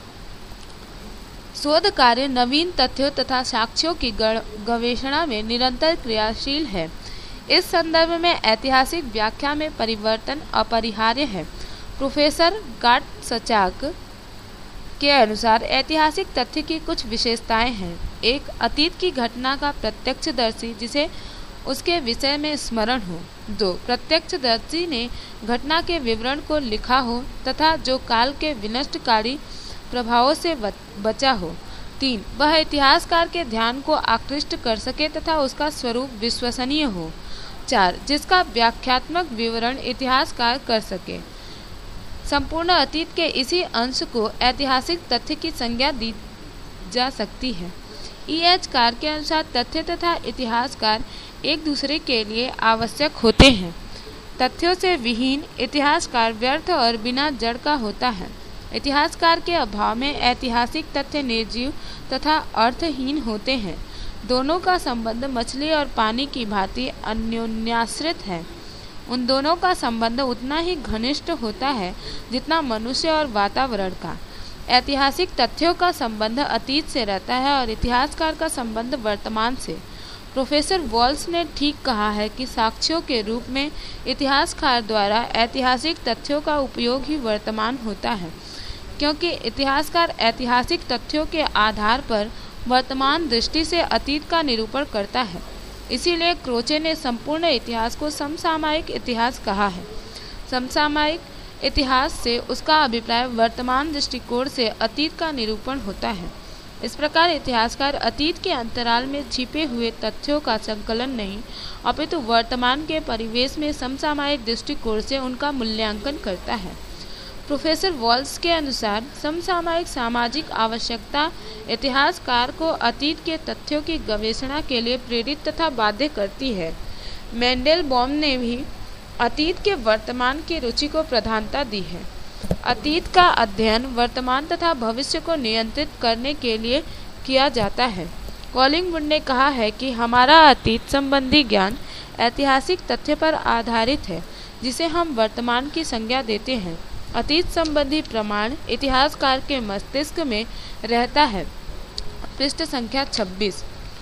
A: शोध कार्य नवीन तथ्यों तथा साक्ष्यों की गवेषणा में निरंतर क्रियाशील है। इस संदर्भ में ऐतिहासिक व्याख्या में परिवर्तन अपरिहार्य है। प्रोफेसर गाटसचाक के अनुसार ऐतिहासिक तथ्य की कुछ विशेषताएं हैं। एक, अतीत की घटना का प्रत्यक्षदर्शी जिसे उसके विषय में स्मरण हो। दो, प्रत्यक्षदर्शी ने घटना के विवरण को लिखा हो तथा जो काल के विनष्टकारी प्रभावों से बचा हो। तीन, वह इतिहासकार के ध्यान को आकृष्ट कर सके तथा उसका स्वरूप विश्वसनीय हो। चार, जिसका व्याख्यात्मक विवरण इतिहासकार कर सके। संपूर्ण अतीत के इसी अंश को ऐतिहासिक तथ्य की संज्ञा दी जा सकती है। ई एच कार के अनुसार तथ्य तथा इतिहासकार एक दूसरे के लिए आवश्यक होते हैं। तथ्यों से विहीन इतिहासकार व्यर्थ और बिना जड़ का होता है। इतिहासकार के अभाव में ऐतिहासिक तथ्य निर्जीव तथा अर्थहीन होते हैं। दोनों का संबंध मछली और पानी की भांति अन्योन्याश्रित है। उन दोनों का संबंध उतना ही घनिष्ठ होता है जितना मनुष्य और वातावरण का। ऐतिहासिक तथ्यों का संबंध अतीत से रहता है और इतिहासकार का संबंध वर्तमान से। प्रोफेसर वॉल्स ने ठीक कहा है कि साक्ष्यों के रूप में इतिहासकार द्वारा ऐतिहासिक तथ्यों का उपयोग ही वर्तमान होता है, क्योंकि इतिहासकार ऐतिहासिक तथ्यों के आधार पर वर्तमान दृष्टि से अतीत का निरूपण करता है। इसीलिए क्रोचे ने संपूर्ण इतिहास को समसामयिक इतिहास कहा है। समसामयिक इतिहास से उसका अभिप्राय वर्तमान दृष्टिकोण से अतीत का निरूपण होता है। इस प्रकार इतिहासकार अतीत के अंतराल में छिपे हुए तथ्यों का संकलन नहीं, अपितु वर्तमान के परिवेश में समसामयिक दृष्टिकोण से उनका मूल्यांकन करता है। प्रोफेसर वॉल्स के अनुसार समसामयिक सामाजिक आवश्यकता इतिहासकार को अतीत के तथ्यों की गवेषणा के लिए प्रेरित तथा बाध्य करती है। मेंडेलबॉम ने भी अतीत के वर्तमान की रुचि को प्रधानता दी है। अतीत का अध्ययन वर्तमान तथा भविष्य को नियंत्रित करने के लिए किया जाता है। कॉलिंगवुड ने कहा है कि हमारा अतीत संबंधी ज्ञान ऐतिहासिक तथ्य पर आधारित है, जिसे हम वर्तमान की संज्ञा देते हैं। अतीत संबंधी प्रमाण इतिहासकार के मस्तिष्क में रहता है। पृष्ठ संख्या छब्बीस,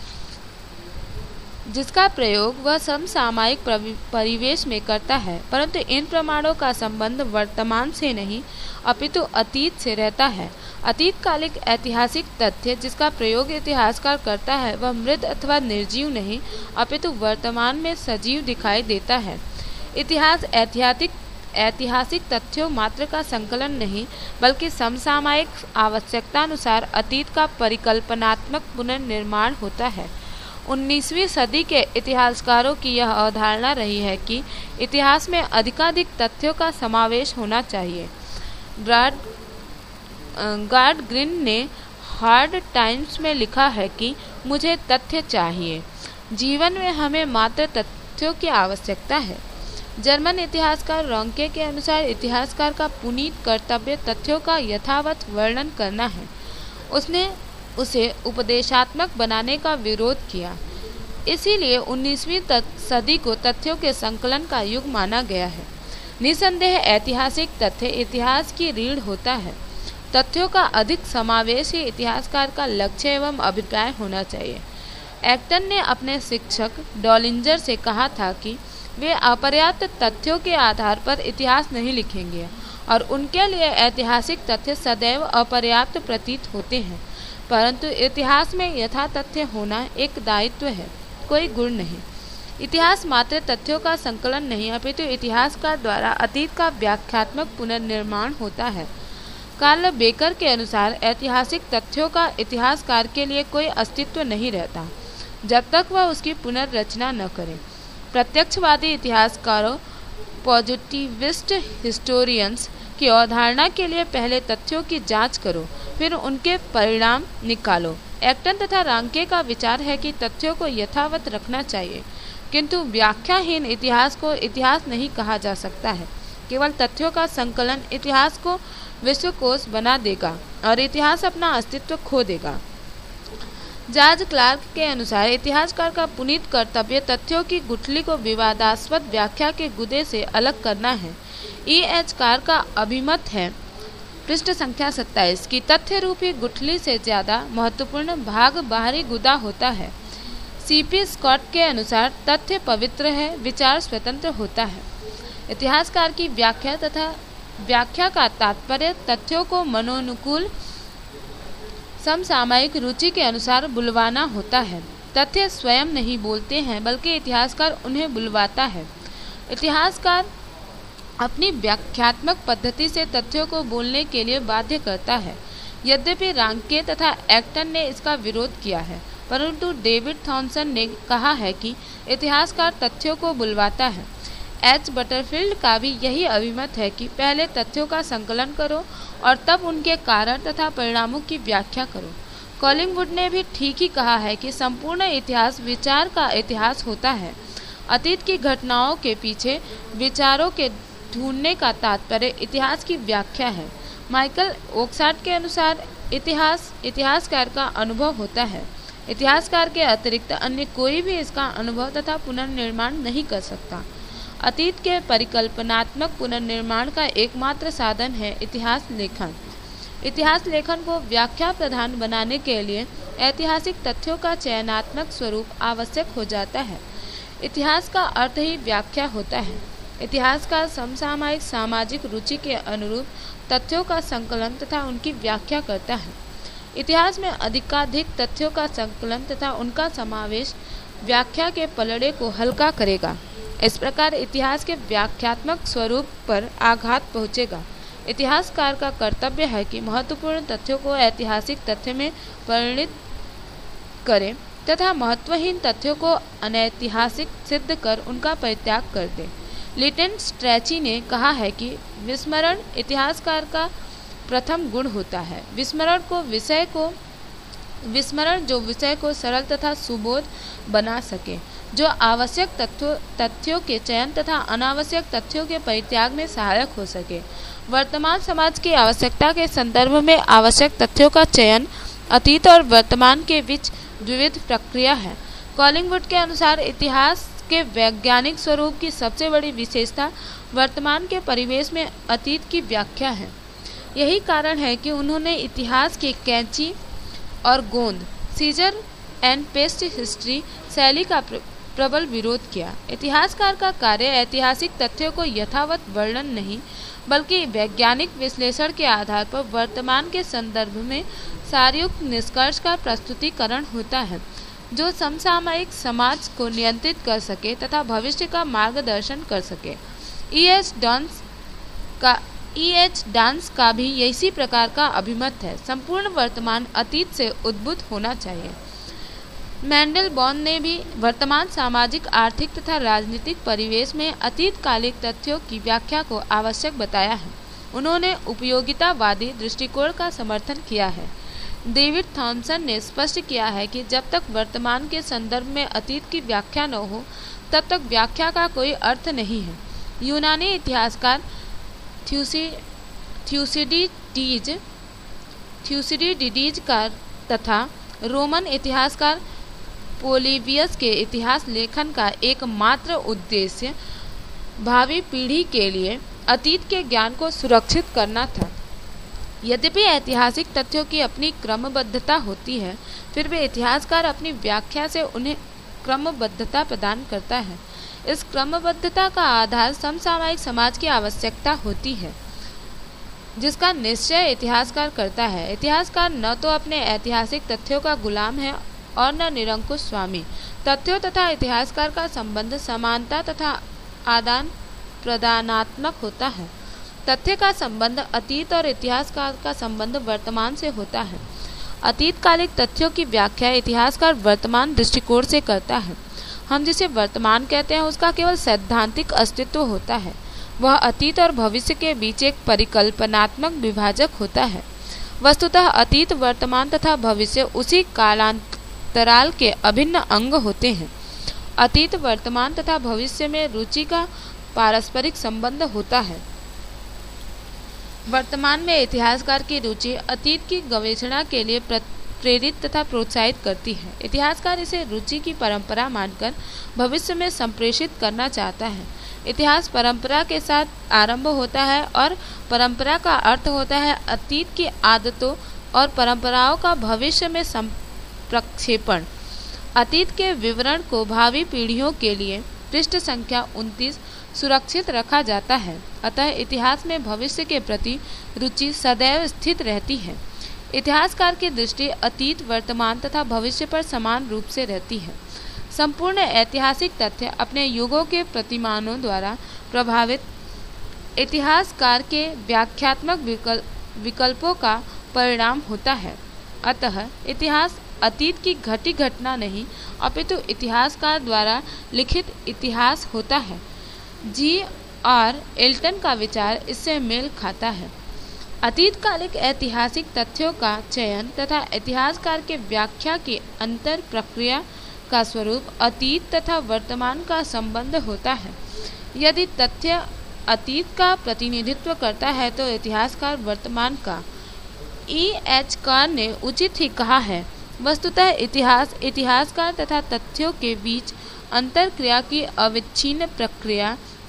A: जिसका प्रयोग वह समसामयिक परिवेश में करता है, परंतु इन प्रमाणों का संबंध वर्तमान से नहीं अपितु अतीत से रहता है। अतीतकालिक ऐतिहासिक तथ्य जिसका प्रयोग इतिहासकार करता है वह मृत अथवा निर्जीव नहीं अपितु वर्तमान में सजीव दिखाई देता है। इतिहास ऐतिहासिक ऐतिहासिक तथ्यों मात्र का संकलन नहीं, बल्कि समसामयिक आवश्यकतानुसार अतीत का परिकल्पनात्मक पुनर्निर्माण होता है। उन्नीसवीं सदी के इतिहासकारों की यह अवधारणा रही है कि इतिहास में अधिकाधिक तथ्यों का समावेश होना चाहिए। गार्ड गार्ड ग्रीन ने हार्ड टाइम्स में लिखा है कि मुझे तथ्य चाहिए, जीवन में हमें मात्र तथ्यों की आवश्यकता है। जर्मन इतिहासकार रॉन्के के अनुसार इतिहासकार का पुनीत कर्तव्य तथ्यों का यथावत वर्णन करना है। उसने उसे उपदेशात्मक बनाने का विरोध किया। इसीलिए उन्नीसवीं सदी को तथ्यों के संकलन का युग माना गया है। निसंदेह ऐतिहासिक तथ्य इतिहास की रीढ़ होता है। तथ्यों का अधिक समावेश ही इतिहासकार का लक्ष्य एवं अभिप्राय होना चाहिए। एक्टन ने अपने शिक्षक डॉलिंजर से कहा था कि वे अपर्याप्त तथ्यों के आधार पर इतिहास नहीं लिखेंगे और उनके लिए ऐतिहासिक तथ्य सदैव अपर्याप्त प्रतीत होते हैं, परंतु इतिहास में यथा तथ्य होना एक दायित्व है, कोई गुण नहीं। इतिहास मात्र तथ्यों का संकलन नहीं अपितु इतिहासकार द्वारा अतीत का व्याख्यात्मक पुनर्निर्माण होता है। कार्ल बेकर के अनुसार ऐतिहासिक तथ्यों का इतिहासकार के लिए कोई अस्तित्व नहीं रहता जब तक वह उसकी पुनर्रचना न करे। प्रत्यक्षवादी इतिहासकारों पॉजिटिविस्ट हिस्टोरियंस की अवधारणा के लिए पहले तथ्यों की जांच करो, फिर उनके परिणाम निकालो। एक्टन तथा रांके का विचार है कि तथ्यों को यथावत रखना चाहिए, किंतु व्याख्याहीन इतिहास को इतिहास नहीं कहा जा सकता है। केवल तथ्यों का संकलन इतिहास को विश्वकोश बना देगा और इतिहास अपना अस्तित्व खो देगा। जॉर्ज क्लार्क के अनुसार इतिहासकार का पुनीत कर्तव्य तथ्यों की गुठली को विवादास्पद व्याख्या के गुदे से अलग करना है। ई एच कार का अभिमत है, पृष्ठ संख्या सत्ताईस, की तथ्य रूपी गुठली से ज्यादा महत्वपूर्ण भाग बाहरी गुदा होता है। सी पी स्कॉट के अनुसार तथ्य पवित्र है, विचार स्वतंत्र होता है। इतिहासकार की व्याख्या तथा व्याख्या का तात्पर्य तथ्यों को मनोनुकूल समसामयिक रुचि के अनुसार बुलवाना होता है। तथ्य स्वयं नहीं बोलते हैं, बल्कि इतिहासकार उन्हें बुलवाता है। इतिहासकार अपनी व्याख्यात्मक पद्धति से तथ्यों को बोलने के लिए बाध्य करता है। यद्यपि रांके तथा एक्टन ने इसका विरोध किया है, परंतु डेविड थॉमसन ने कहा है कि इतिहासकार तथ्यों को बुलवाता है। एच बटरफील्ड का भी यही अभिमत है कि पहले तथ्यों का संकलन करो और तब उनके कारण तथा परिणामों की व्याख्या करो। कॉलिंगवुड ने भी ठीक ही कहा है कि संपूर्ण इतिहास विचार का इतिहास होता है। अतीत की घटनाओं के पीछे विचारों के ढूंढने का तात्पर्य इतिहास की व्याख्या है। माइकल ओक्सार्ट के अनुसार इतिहास इतिहासकार का अनुभव होता है। इतिहासकार के अतिरिक्त अन्य कोई भी इसका अनुभव तथा पुनर्निर्माण नहीं कर सकता। अतीत के परिकल्पनात्मक पुनर्निर्माण का एकमात्र साधन है इतिहास लेखन। इतिहास लेखन को व्याख्या प्रधान बनाने के लिए ऐतिहासिक तथ्यों का चयनात्मक स्वरूप आवश्यक हो जाता है। इतिहास का अर्थ ही व्याख्या होता है। इतिहास का समसामयिक सामाजिक रुचि के अनुरूप तथ्यों का संकलन तथा उनकी व्याख्या करता है। इतिहास में अधिकाधिक तथ्यों का संकलन तथा उनका समावेश व्याख्या के पलड़े को हल्का करेगा। इस प्रकार इतिहास के व्याख्यात्मक स्वरूप पर आघात पहुँचेगा। इतिहासकार का कर्तव्य है कि महत्वपूर्ण तथ्यों को ऐतिहासिक तथ्य में परिणत करे तथा महत्वहीन तथ्यों को अनैतिहासिक सिद्ध कर उनका परित्याग कर दे। लिटन स्ट्रैची ने कहा है कि विस्मरण इतिहासकार का प्रथम गुण होता है। विस्मरण को विषय को विस्मरण जो विषय को सरल तथा सुबोध बना सके, जो आवश्यक तथ्यों तथ्यों के चयन तथा अनावश्यक तथ्यों के परित्याग में सहायक हो सके। वर्तमान समाज की आवश्यकता के संदर्भ में आवश्यक तथ्यों का चयन अतीत और वर्तमान के बीच द्विविध प्रक्रिया है। कॉलिंगवुड के अनुसार इतिहास के वैज्ञानिक स्वरूप की सबसे बड़ी विशेषता वर्तमान के परिवेश में अतीत की व्याख्या है। यही कारण है कि उन्होंने इतिहास की कैंची और गोंद सीजर एंड पेस्ट हिस्ट्री शैली का प्रबल विरोध किया। इतिहासकार का कार्य ऐतिहासिक तथ्यों को यथावत वर्णन नहीं बल्कि वैज्ञानिक विश्लेषण के आधार पर वर्तमान के संदर्भ में सारयुक्त निष्कर्ष का प्रस्तुतिकरण होता है, जो समसामयिक समाज को नियंत्रित कर सके तथा भविष्य का मार्गदर्शन कर सके। ई एच डॉन्स का ई एच डांस का भी इसी प्रकार का अभिमत है। संपूर्ण वर्तमान अतीत से उद्भूत होना चाहिए। मैंडलबॉन ने भी वर्तमान सामाजिक, आर्थिक तथा राजनीतिक परिवेश में अतीतकालिक तथ्यों की व्याख्या को आवश्यक बताया है। उन्होंने उपयोगितावादी दृष्टिकोण का समर्थन किया है। डेविड थॉमसन ने स्पष्ट किया है कि जब तक वर्तमान के संदर्भ में अतीत की व्याख्या न हो तब तक व्याख्या का कोई अर्थ नहीं है। यूनानी इतिहासकार थ्यूसी थ्यूसिडिडीज थ्यूसिडिडीज का तथा रोमन इतिहासकार पोलिबियस के इतिहास लेखन का एकमात्र उद्देश्य भावी पीढ़ी के लिए अतीत के ज्ञान को सुरक्षित करना था। यद्यपि ऐतिहासिक तथ्यों की अपनी क्रमबद्धता होती है, फिर भी इतिहासकार अपनी व्याख्या से उन्हें क्रमबद्धता प्रदान करता है। इस क्रमबद्धता का आधार समसामयिक समाज की आवश्यकता होती है, जिसका निश्चय इतिहासकार करता है। इतिहासकार न तो अपने ऐतिहासिक तथ्यों का गुलाम है और न निरंकुश स्वामी। तथ्यों तथा इतिहासकार का संबंध समानता तथा आदान प्रदानात्मक होता है। तथ्य का संबंध अतीत और इतिहासकार का संबंध वर्तमान से होता है। अतीतकालिक तथ्यों की व्याख्या इतिहासकार वर्तमान दृष्टिकोण से करता है। हम जिसे वर्तमान कहते हैं उसका केवल सैद्धांतिक अस्तित्व होता है। वह अतीत और भविष्य के बीच एक परिकल्पनात्मक विभाजक होता है। वस्तुतः अतीत, वर्तमान तथा भविष्य उसी कालांतराल के अभिन्न अंग होते हैं। अतीत, वर्तमान तथा भविष्य में रुचि का पारस्परिक संबंध होता है। वर्तमान में इतिहासकार की रुचि अतीत की गवेषणा के लिए प्रेरित तथा प्रोत्साहित करती है। इतिहासकार इसे रुचि की परंपरा मानकर भविष्य में संप्रेषित करना चाहता है। इतिहास परंपरा के साथ आरंभ होता है और परंपरा का अर्थ होता है अतीत की आदतों और परंपराओं का भविष्य में संप्रक्षेपण। अतीत के विवरण को भावी पीढ़ियों के लिए पृष्ठ संख्या उनतीस सुरक्षित रखा जाता है। अतः इतिहास में भविष्य के प्रति रुचि सदैव स्थित रहती है। इतिहासकार की दृष्टि अतीत, वर्तमान तथा भविष्य पर समान रूप से रहती है। संपूर्ण ऐतिहासिक तथ्य अपने युगों के प्रतिमानों द्वारा प्रभावित इतिहासकार के व्याख्यात्मक विकल्प, विकल्पों का परिणाम होता है। अतः इतिहास अतीत की घटी घटना नहीं अपितु इतिहासकार द्वारा लिखित इतिहास होता है। जी आर एल्टन का विचार इससे मेल खाता है। अतीतकालिक ऐतिहासिक तथ्यों का चयन तथा इतिहासकार के व्याख्या की अंतर प्रक्रिया का स्वरूप अतीत तथा वर्तमान का संबंध होता है। यदि तथ्य अतीत का प्रतिनिधित्व करता है तो इतिहासकार वर्तमान का। ई एच कार ने उचित ही कहा है, वस्तुतः इतिहास इतिहासकार तथा तथ्यों के बीच अंतरक्रिया की अविच्छिन्न प्रक्रिया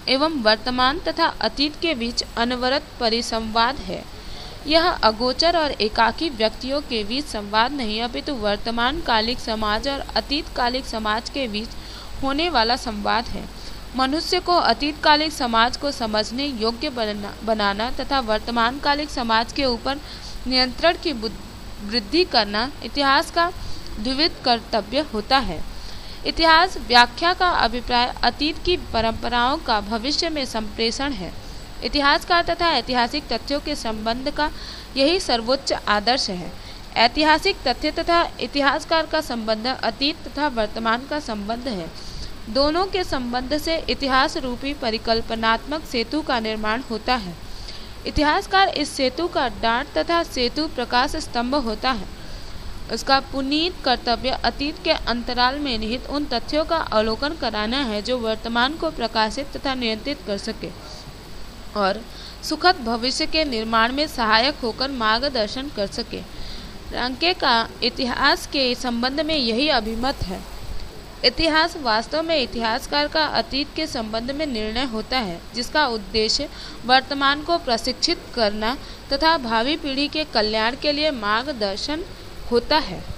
A: एवं वर्तमान तथा अतीत के बीच अनवरत परिसंवाद है। यह अगोचर और एकाकी व्यक्तियों के बीच संवाद नहीं अपितु वर्तमान कालिक समाज और अतीत कालिक समाज के बीच होने वाला संवाद है। मनुष्य को अतीत कालिक समाज को समझने योग्य बना, बनाना तथा वर्तमान कालिक समाज के ऊपर नियंत्रण की वृद्धि करना इतिहास का द्विविध कर्तव्य होता है। इतिहास व्याख्या का अभिप्राय अतीत की परंपराओं का भविष्य में संप्रेषण है। इतिहासकार तथा ऐतिहासिक तथ्यों के संबंध का यही सर्वोच्च आदर्श है। ऐतिहासिक तथ्य तथा इतिहासकार का संबंध अतीत तथा वर्तमान का संबंध है। दोनों के संबंध से इतिहास रूपी परिकल्पनात्मक सेतु का निर्माण होता है। इतिहासकार इस सेतु का डांट तथा सेतु प्रकाश स्तंभ होता है। उसका पुनीत कर्तव्य अतीत के अंतराल में निहित उन तथ्यों का अवलोकन कराना है जो वर्तमान को प्रकाशित तथा नियंत्रित कर सके और सुखद भविष्य के निर्माण में सहायक होकर मार्गदर्शन कर सके। रांके का इतिहास के संबंध में यही अभिमत है। इतिहास वास्तव में इतिहासकार का अतीत के संबंध में निर्णय होता है, जिसका उद्देश्य वर्तमान को प्रशिक्षित करना तथा भावी पीढ़ी के कल्याण के लिए मार्गदर्शन होता है।